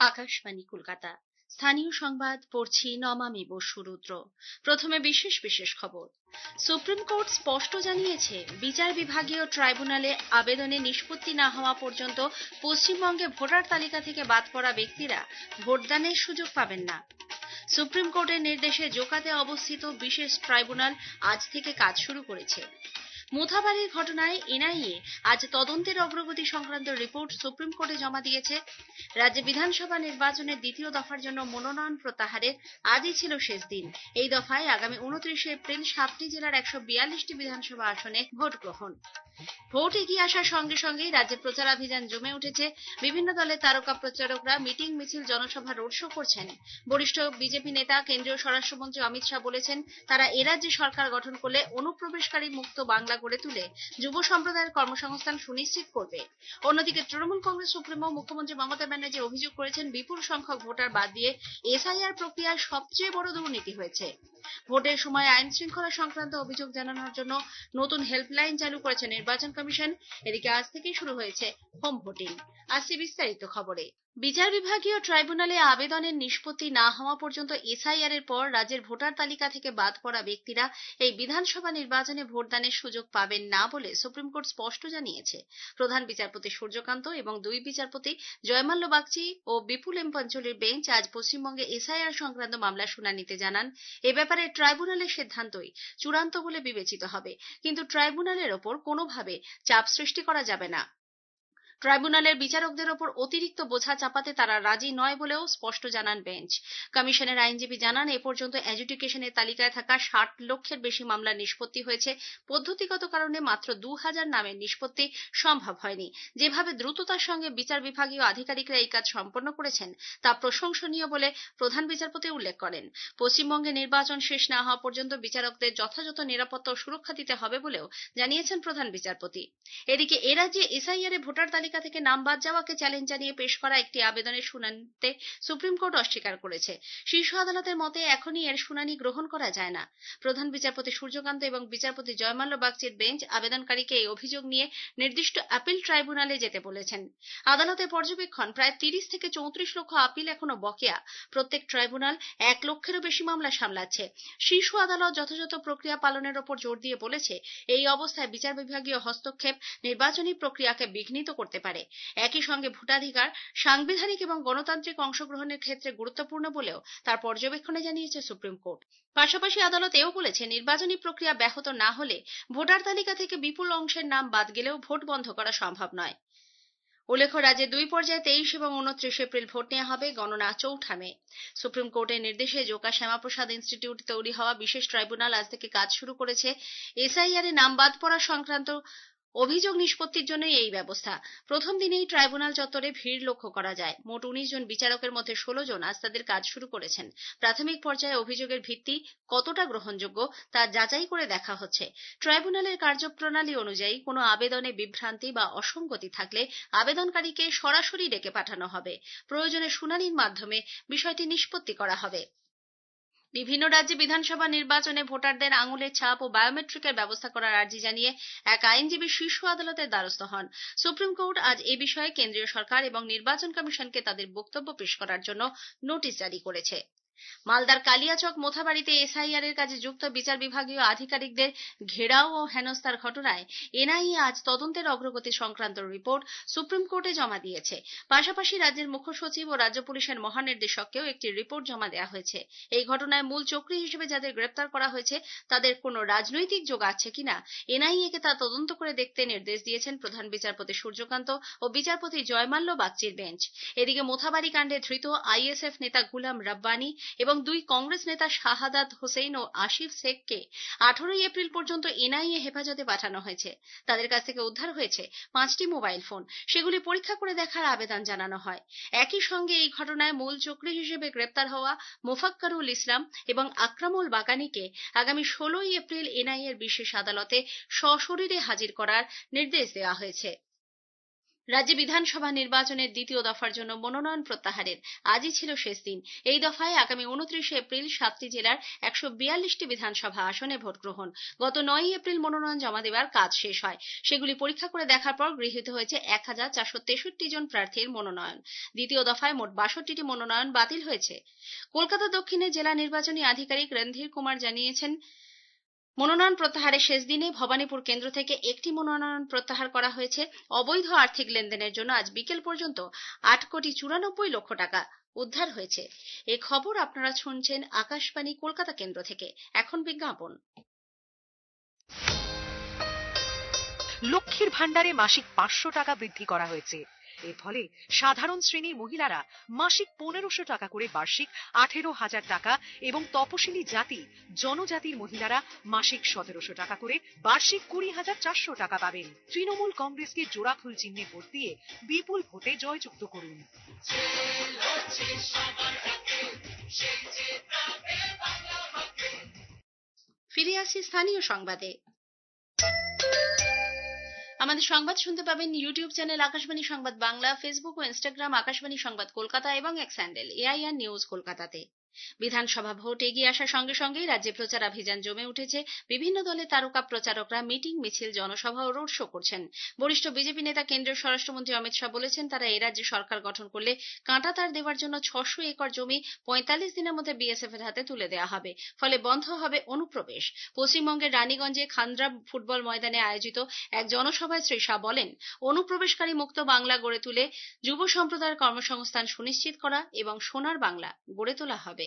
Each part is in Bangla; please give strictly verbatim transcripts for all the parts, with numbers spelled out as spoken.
আকাশবাণী কলকাতা। স্থানীয় সংবাদ পড়ছি নমামি বসু রুদ্র। প্রথমে বিশেষ বিশেষ খবর। সুপ্রিম কোর্ট স্পষ্ট জানিয়েছে, বিচার বিভাগীয় ট্রাইব্যুনালে আবেদনে নিষ্পত্তি না হওয়া পর্যন্ত পশ্চিমবঙ্গে ভোটার তালিকা থেকে বাদ পড়া ব্যক্তিরা ভোটদানের সুযোগ পাবেন না। সুপ্রিম কোর্টের নির্দেশে জোকাতে অবস্থিত বিশেষ ট্রাইব্যুনাল আজ থেকে কাজ শুরু করেছে। মোথাবাড়ির ঘটনায় এনআইএ আজ তদন্তের অগ্রগতি সংক্রান্ত রিপোর্ট সুপ্রিম কোর্টে জমা দিয়েছে। রাজ্যে বিধানসভা নির্বাচনের দ্বিতীয় দফার জন্য মনোনয়ন প্রত্যাহারের আজই ছিল শেষ দিন। এই দফায় আগামী উনত্রিশে এপ্রিল সাতটি জেলার একশো বিয়াল্লিশটি বিধানসভা আসনে ভোট গ্রহণ। ভোট এগিয়ে আসার সঙ্গে সঙ্গেই রাজ্যে প্রচারাভিযান জমে উঠেছে। বিভিন্ন দলের তারকা প্রচারকরা মিটিং, মিছিল, জনসভা, রোড শো করছেন। বরিষ্ঠ বিজেপি নেতা কেন্দ্রীয় স্বরাষ্ট্রমন্ত্রী অমিত শাহ বলেছেন, তারা এ রাজ্যে সরকার গঠন করলে অনুপ্রবেশকারী মুক্ত বাংলা গড়ে তুলে যুব সম্প্রদায়ের কর্মসংস্থান সুনিশ্চিত করবে। অন্যদিকে তৃণমূল কংগ্রেস সুপ্রিমো মুখ্যমন্ত্রী মমতা ব্যানার্জি অভিযোগ করেছেন, বিপুল সংখ্যক ভোটার বাদ দিয়ে এসআইআর প্রক্রিয়ার সবচেয়ে বড় দুর্নীতি হয়েছে। ভোটের সময় আইন শৃঙ্খলা সংক্রান্ত অভিযোগ জানানোর জন্য নতুন হেল্পলাইন চালু করেছে নির্বাচন কমিশন। এদিকে আজ থেকেই শুরু হয়েছে হোম ভোটিং। আসছে বিস্তারিত খবরে। বিচার বিভাগীয় ট্রাইব্যুনালে আবেদনের নিষ্পত্তি না হওয়া পর্যন্ত এসআইআর এর পর রাজ্যের ভোটার তালিকা থেকে বাদ পড়া ব্যক্তিরা এই বিধানসভা নির্বাচনে ভোটদানের সুযোগ পাবেন না বলে সুপ্রিম কোর্ট স্পষ্ট জানিয়েছে। প্রধান বিচারপতি সূর্যকান্ত এবং দুই বিচারপতি জয়মাল্য বাগচি ও বিপুল এম পাঞ্চলির বেঞ্চ আজ পশ্চিমবঙ্গে এসআইআর সংক্রান্ত মামলার শুনানিতে জানান, এ ব্যাপারে ট্রাইব্যুনালের সিদ্ধান্তই চূড়ান্ত বলে বিবেচিত হবে, কিন্তু ট্রাইব্যুনালের ওপর কোনোভাবে চাপ সৃষ্টি করা যাবে না। ট্রাইব্যুনালের বিচারকদের ওপর অতিরিক্ত বোঝা চাপাতে তারা রাজি নয় বলেও স্পষ্ট জানান বেঞ্চ। কমিশনের আইনজীবী জানান, এ পর্যন্ত অ্যাডজুডিকেশনের তালিকায় থাকা ষাট লক্ষের বেশি মামলার নিষ্পত্তি হয়েছে। পদ্ধতিগত কারণে মাত্র দু হাজার নামের নিষ্পত্তি সম্ভব হয়নি। যেভাবে দ্রুততার সঙ্গে বিচার বিভাগীয় আধিকারিকরা এই কাজ সম্পন্ন করেছেন তা প্রশংসনীয় বলে প্রধান বিচারপতি উল্লেখ করেন। পশ্চিমবঙ্গে নির্বাচন শেষ না হওয়া পর্যন্ত বিচারকদের যথাযথ নিরাপত্তা ও সুরক্ষা দিতে হবে বলেও জানিয়েছেন প্রধান বিচারপতি। এদিকে এ রাজ্যে এসআইআর এ ভোটার তালিকা থেকে নাম বাদ যাওয়াকে চ্যালেঞ্জ জানিয়ে পেশ করা একটি আবেদনের শুনানিতে সুপ্রিম কোর্ট অস্বীকার করেছে। শীর্ষ আদালতের মতে এখনই এর শুনানি গ্রহণ করা যায় না। প্রধান বিচারপতি সূর্যকান্ত এবং বিচারপতি জয়মাল্য বাগচির বেঞ্চ আবেদনকারীকে এই অভিযোগ নিয়ে নির্দিষ্ট আপিল ট্রাইব্যুনালে যেতে বলেছেন। আদালতের পর্যবেক্ষণ, প্রায় তিরিশ থেকে চৌত্রিশ লক্ষ আপিল এখনো বকেয়া। প্রত্যেক ট্রাইব্যুনাল এক লক্ষেরও বেশি মামলা সামলাচ্ছে। শীর্ষ আদালত যথাযথ প্রক্রিয়া পালনের ওপর জোর দিয়ে বলেছে, এই অবস্থায় বিচার বিভাগীয় হস্তক্ষেপ নির্বাচনী প্রক্রিয়াকে বিঘ্নিত করতে পারে। একই সঙ্গে ভোটাধিকার সাংবিধানিক এবং গণতান্ত্রিক অংশগ্রহণের ক্ষেত্রে গুরুত্বপূর্ণ বলেও তার পর্যবেক্ষণে জানিয়েছে সুপ্রিম কোর্ট। পাশাপাশি আদালত এও বলেছে, নির্বাচনী প্রক্রিয়া ব্যাহত না হলে ভোটার তালিকা থেকে বিপুল অংশের নাম বাদ গেলেও ভোট বন্ধ করা সম্ভব নয়। উল্লেখ্য, রাজ্যে দুই পর্যায়ে তেইশ এবং উনত্রিশ এপ্রিল ভোট নেওয়া হবে, গণনা চৌঠা মে। সুপ্রিম কোর্টের নির্দেশে জোকা শ্যামাপ্রসাদ ইনস্টিটিউট তৈরি হওয়া বিশেষ ট্রাইব্যুনাল আজ থেকে কাজ শুরু করেছে। এসআইআর এ নাম বাদ পড়া সংক্রান্ত অভিযোগ নিষ্পত্তির জন্যই এই ব্যবস্থা। প্রথম দিনেই ট্রাইব্যুনাল চত্বরে ভিড় লক্ষ্য করা যায়। মোট উনিশ জন বিচারকের মধ্যে ষোলো জন আজ তাদের কাজ শুরু করেছেন। প্রাথমিক পর্যায়ে অভিযোগের ভিত্তি কতটা গ্রহণযোগ্য তা যাচাই করে দেখা হচ্ছে। ট্রাইব্যুনালের কার্যপ্রণালী অনুযায়ী কোনো আবেদনে বিভ্রান্তি বা অসঙ্গতি থাকলে আবেদনকারীকে সরাসরি ডেকে পাঠানো হবে। প্রয়োজনে শুনানির মাধ্যমে বিষয়টি নিষ্পত্তি করা হবে। বিভিন্ন রাজ্যে বিধানসভা নির্বাচনে ভোটারদের আঙুলের ছাপ ও বায়োমেট্রিকের ব্যবস্থা করার আর্জি জানিয়ে এক আইনজীবী শীর্ষ আদালতের দ্বারস্থ হন। সুপ্রিম কোর্ট আজ এ বিষয়ে কেন্দ্রীয় সরকার এবং নির্বাচন কমিশনকে তাদের বক্তব্য পেশ করার জন্য নোটিশ জারি করেছে। মালদার কালিয়াচক মোথাবাড়িতে এসআইআর এর কাজে যুক্ত বিচার বিভাগীয় আধিকারিকদের ঘেরাও ও হেনস্থার ঘটনায় এনআইএ আজ তদন্তের অগ্রগতি সংক্রান্ত রিপোর্ট সুপ্রিম কোর্টে জমা দিয়েছে। পাশাপাশি রাজ্যের মুখ্য সচিব ও রাজ্য পুলিশের মহানির্দেশককেও একটি রিপোর্ট জমা দেওয়া হয়েছে। এই ঘটনায় মূল চক্রী হিসেবে যাদের গ্রেপ্তার করা হয়েছে তাদের কোনো রাজনৈতিক যোগ আছে কিনা এনআইএ কে তা তদন্ত করে দেখতে নির্দেশ দিয়েছেন প্রধান বিচারপতি সূর্যকান্ত ও বিচারপতি জয়মাল্য বাগচির বেঞ্চ। এদিকে মোথাবাড়ি কাণ্ডে ধৃত আইএসএফ নেতা গুলাম রাব্বানি এবং দুই কংগ্রেস নেতা শাহাদাত হোসেন ও আসিফ শেখকে আঠারোই এপ্রিল পর্যন্ত এনআইএ হেফাজতে পাঠানো হয়েছে। তাদের কাছ থেকে উদ্ধার হয়েছে পাঁচটি মোবাইল ফোন। সেগুলি পরীক্ষা করে দেখার আবেদন জানানো হয়। একই সঙ্গে এই ঘটনায় মূল চক্রী হিসেবে গ্রেপ্তার হওয়া মোফাক্কারুল ইসলাম এবং আকরামুল বাগানিকে আগামী ষোলোই এপ্রিল এনআইএর বিশেষ আদালতে সশরীরে হাজির করার নির্দেশ দেওয়া হয়েছে। রাজ্যে বিধানসভা নির্বাচনের দ্বিতীয় দফার জন্য মনোনয়ন প্রত্যাহারের আজই ছিল শেষ দিন। এই দফায় আগামী উনত্রিশে এপ্রিল সাতটি জেলার একশো বিয়াল্লিশটি বিধানসভা আসনে ভোট গ্রহণ। গত নয়ই এপ্রিল মনোনয়ন জমা দেওয়ার কাজ শেষ হয়। সেগুলি পরীক্ষা করে দেখার পর গৃহীত হয়েছে এক হাজার চারশো তেষট্টি জন প্রার্থীর মনোনয়ন। দ্বিতীয় দফায় মোট বাষট্টিটি মনোনয়ন বাতিল হয়েছে। কলকাতা দক্ষিণের জেলা নির্বাচনী আধিকারিক রণধীর কুমার জানিয়েছেন, মনোনয়ন প্রত্যাহারের শেষ দিনে ভবানীপুর কেন্দ্র থেকে একটি মনোনয়ন প্রত্যাহার করা হয়েছে। অবৈধ আর্থিক লেনদেনের জন্য আজ বিকেল পর্যন্ত আট কোটি চুরানব্বই লক্ষ টাকা উদ্ধার হয়েছে। এই খবর আপনারা শুনছেন আকাশবাণী কলকাতা কেন্দ্র থেকে। এখন বিজ্ঞাপন। লক্ষ্মীর ভাণ্ডারে মাসিক পাঁচশো টাকা বৃদ্ধি করা হয়েছে। এর ফলে সাধারণ শ্রেণীর মহিলারা মাসিক পনেরোশো টাকা করে বার্ষিক আঠেরো হাজার টাকা এবং তপশিলি জাতি জনজাতির মহিলারা মাসিক সতেরোশো টাকা করে বার্ষিক কুড়ি হাজার চারশো টাকা পাবেন। তৃণমূল কংগ্রেসকে জোড়া ফুল চিহ্নে ভোট দিয়ে বিপুল ভোটে জয়যুক্ত করুন। ফিরে আসি স্থানীয় সংবাদে। আমাদের সংবাদ শুনতে পাবেন YouTube channel Akashvani Sangbad Bangla, Facebook ও ইনস্টাগ্রাম আকাশবাণী সংবাদ কলকাতা এবং এক্স হ্যান্ডেল এআইআর নিউজ কলকাতাতে। বিধানসভা ভোট এগিয়ে আসার সঙ্গে সঙ্গেই রাজ্যে প্রচারাভিযান জমে উঠেছে। বিভিন্ন দলের তারকা প্রচারকরা মিটিং, মিছিল, জনসভা ও রোড শো করছেন। বরিষ্ঠ বিজেপি নেতা কেন্দ্রীয় স্বরাষ্ট্রমন্ত্রী অমিত শাহ বলেছেন, তারা এ রাজ্যে সরকার গঠন করলে কাঁটাতার দেওয়ার জন্য ছশো একর জমি পঁয়তাল্লিশ দিনের মধ্যে বিএসএফ এর হাতে তুলে দেওয়া হবে। ফলে বন্ধ হবে অনুপ্রবেশ। পশ্চিমবঙ্গের রানীগঞ্জে খান্দ্রা ফুটবল ময়দানে আয়োজিত এক জনসভায় শ্রী শাহ বলেন, অনুপ্রবেশকারী মুক্ত বাংলা গড়ে তুলে যুব সম্প্রদায়ের কর্মসংস্থান সুনিশ্চিত করা এবং সোনার বাংলা গড়ে তোলা হবে।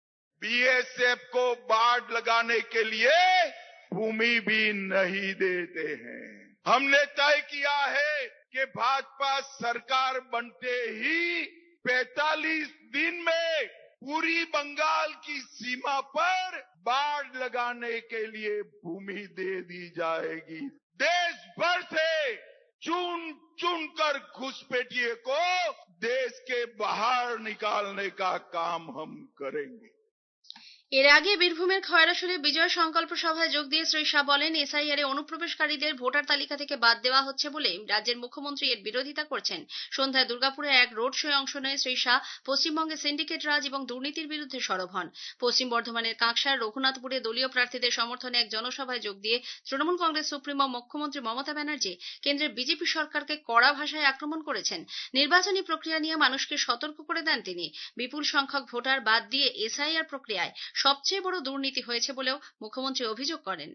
बीएसएफ को बाढ़ लगाने के लिए भूमि भी नहीं देते हैं। हमने तय किया है कि भाजपा सरकार बनते ही पैंतालीस दिन में पूरी बंगाल की सीमा पर बाढ़ लगाने के लिए भूमि दे दी जाएगी। देश भर से चुन चुन कर घुसपैठिए को देश के बाहर निकालने का काम हम करेंगे। এর আগে বীরভূমের খয়রাশুরে বিজয় সংকল্প সভায় যোগ দিয়ে শ্রী শাহ বলেন, এসআইআর এ অনুপ্রবেশকারীদের ভোটার তালিকা থেকে বাদ দেওয়া হচ্ছে বলে রাজ্যের মুখ্যমন্ত্রী এর বিরোধিতা করছেন। সন্ধ্যায় দুর্গাপুরে এক রোড শোয়ে অংশ নেয় শ্রী শাহ পশ্চিমবঙ্গে সিন্ডিকেট রাজ এবং দুর্নীতির বিরুদ্ধে সরব হন। পশ্চিম বর্ধমানের কাঁকসার রঘুনাথপুরে দলীয় প্রার্থীদের সমর্থনে এক জনসভায় যোগ দিয়ে তৃণমূল কংগ্রেস সুপ্রিমো মুখ্যমন্ত্রী মমতা ব্যানার্জি কেন্দ্রের বিজেপি সরকারকে কড়া ভাষায় আক্রমণ করেছেন। নির্বাচনী প্রক্রিয়া নিয়ে মানুষকে সতর্ক করে দেন তিনি। বিপুল সংখ্যক ভোটার বাদ দিয়ে এসআইআর প্রক্রিয়ায় সবচেয়ে বড় দুর্নীতি হয়েছে বলেও মুখ্যমন্ত্রী অভিযোগ করেন।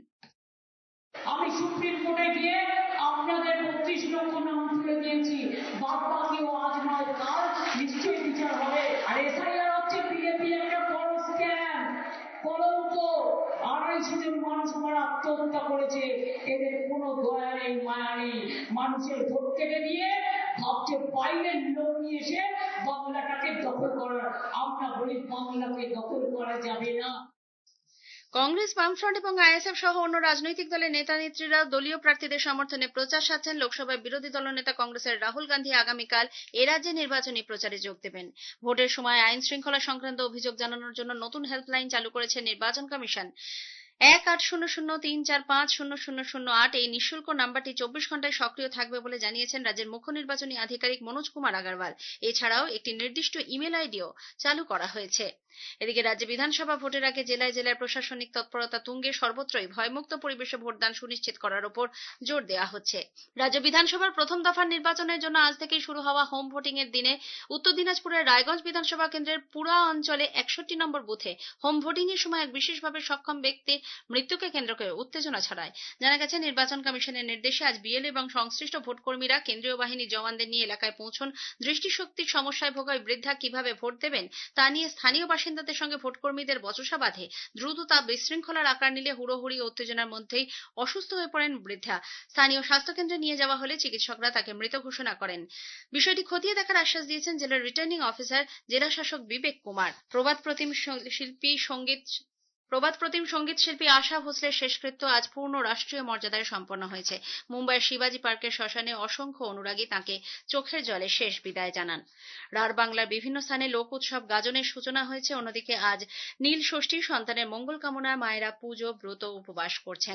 আমি সুপ্রিম কোর্টে গিয়ে আপনাদের বত্রিশ লক্ষ নাম তুলে দিয়েছি, বাদ বাকিও আজ নয় কাল নিশ্চয়ই বিচার হবে। আর এসআইআর হচ্ছে বিজেপি একটা বড় স্ক্যাম, কলঙ্ক। আড়াইশো জন মানুষ আমার আত্মহত্যা করেছে, এদের কোনো দয়া নেই, মায়া নেই। মানুষের ভোট কেটে দিয়ে ভাবছে বাইরের লোক নিয়ে এসে বাংলাটাকে দখল করার। আমরা বলি বাংলাকে দখল করা যাবে না। কংগ্রেস, বামফ্রন্ট এবং আইএসএফ সহ অন্য রাজনৈতিক দলের নেতা নেত্রীরা দলীয় প্রার্থীদের সমর্থনে প্রচার সারছেন। লোকসভায় বিরোধী দলনেতা কংগ্রেসের রাহুল গান্ধী আগামীকাল এ রাজ্যে নির্বাচনী প্রচারে যোগ দেবেন। ভোটের সময় আইন শৃঙ্খলা সংক্রান্ত অভিযোগ জানানোর জন্য নতুন হেল্পলাইন চালু করেছে নির্বাচন কমিশন। এক আট শূন্য শূন্য তিন চার পাঁচ শূন্য শূন্য শূন্য আট এই নিঃশুল্ক নাম্বারটি চব্বিশ ঘন্টায় সক্রিয় থাকবে বলে জানিয়েছেন রাজ্যের মুখ্য নির্বাচনী আধিকারিক মনোজ কুমার আগারওয়াল। এছাড়াও একটি নির্দিষ্ট ইমেল আইডিও চালু করা হয়েছে। এদিকে রাজ্যে বিধানসভা ভোটের আগে জেলায় জেলায় প্রশাসনিক তৎপরতা তুঙ্গে সর্বত্রই ভয়মুক্ত পরিবেশে ভোটদান সুনিশ্চিত করার উপর জোর দেওয়া হচ্ছে। রাজ্য বিধানসভার প্রথম দফার নির্বাচনের জন্য আজ থেকেই শুরু হওয়া হোম ভোটিং এর দিনে উত্তর দিনাজপুরের রায়গঞ্জ বিধানসভা কেন্দ্রের পুরা অঞ্চলে একষট্টি নম্বর বুথে হোম ভোটিং এর সময় এক বিশেষভাবে সক্ষম ব্যক্তি মৃত্যুকে কেন্দ্র করে উত্তেজনা ছড়ায়। জানা গেছে, নির্বাচন কমিশনের নির্দেশে আজ বিএলও এবং সংশ্লিষ্ট ভোটকর্মীরা কেন্দ্রীয় বাহিনী জওয়ানদের নিয়ে এলাকায় পৌঁছন। দৃষ্টিশক্তির সমস্যায় ভোগা ওই বৃদ্ধা কিভাবে ভোট দেবেন তা নিয়ে স্থানীয় বাসিন্দাদের সঙ্গে ভোটকর্মীদের বচসা বাঁধে। দ্রুত তা বিশৃঙ্খলার আকার নিলে হুড়োহুড়ি ও উত্তেজনার মধ্যেই অসুস্থ হয়ে পড়েন বৃদ্ধা। স্থানীয় স্বাস্থ্যকেন্দ্রে নিয়ে যাওয়া হলে চিকিৎসকরা তাকে মৃত ঘোষণা করেন। বিষয়টি খতিয়ে দেখার আশ্বাস দিয়েছেন জেলার রিটার্নিং অফিসার জেলা শাসক বিবেক কুমার। প্রবাদ প্রতিম শিল্পী সঙ্গীত প্রবাদ প্রতিম সঙ্গীত শিল্পী আশা ভোসলের শেষকৃত্য আজ পূর্ণ রাষ্ট্রীয় মর্যাদায় সম্পন্ন হয়েছে। মুম্বাইয়ের শিবাজি পার্কের শ্মশানে অসংখ্য অনুরাগী তাঁকে চোখের জলে শেষ বিদায় জানান। রাঢ় বাংলার বিভিন্ন স্থানে লোক উৎসব গাজনের সূচনা হয়েছে। অন্যদিকে আজ নীল ষষ্ঠী সন্তানের মঙ্গল কামনায় মায়েরা পুজো, ব্রত, উপবাস করছেন।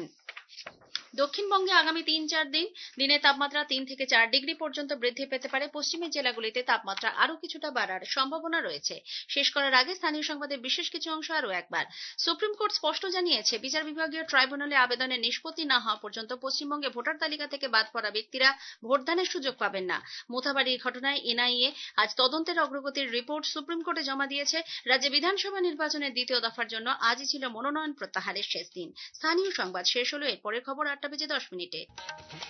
দক্ষিণবঙ্গে আগামী তিন চার দিন দিনের তাপমাত্রা তিন থেকে চার ডিগ্রি পর্যন্ত বৃদ্ধি পেতে পারে। পশ্চিমের জেলাগুলিতে তাপমাত্রা আরো কিছুটা বাড়ার সম্ভাবনা রয়েছে। শেষ করার আগে স্থানীয় সংবাদের বিশেষ কিছু অংশ আরো একবার। সুপ্রিম কোর্ট স্পষ্ট জানিয়েছে, বিচার বিভাগীয় ট্রাইব্যুনালে আবেদনের নিষ্পত্তি না হওয়া পর্যন্ত পশ্চিমবঙ্গে ভোটার তালিকা থেকে বাদ পড়া ব্যক্তিরা ভোটদানের সুযোগ পাবেন না। মোথাবাড়ির ঘটনায় এনআইএ আজ তদন্তের অগ্রগতির রিপোর্ট সুপ্রিম কোর্টে জমা দিয়েছে। রাজ্যে বিধানসভা নির্বাচনের দ্বিতীয় দফার জন্য আজই ছিল মনোনয়ন প্রত্যাহারের শেষ দিন। স্থানীয় সংবাদ শেষ হলো। এরপরের খবর আটটা বেজে দশ মিনিটে।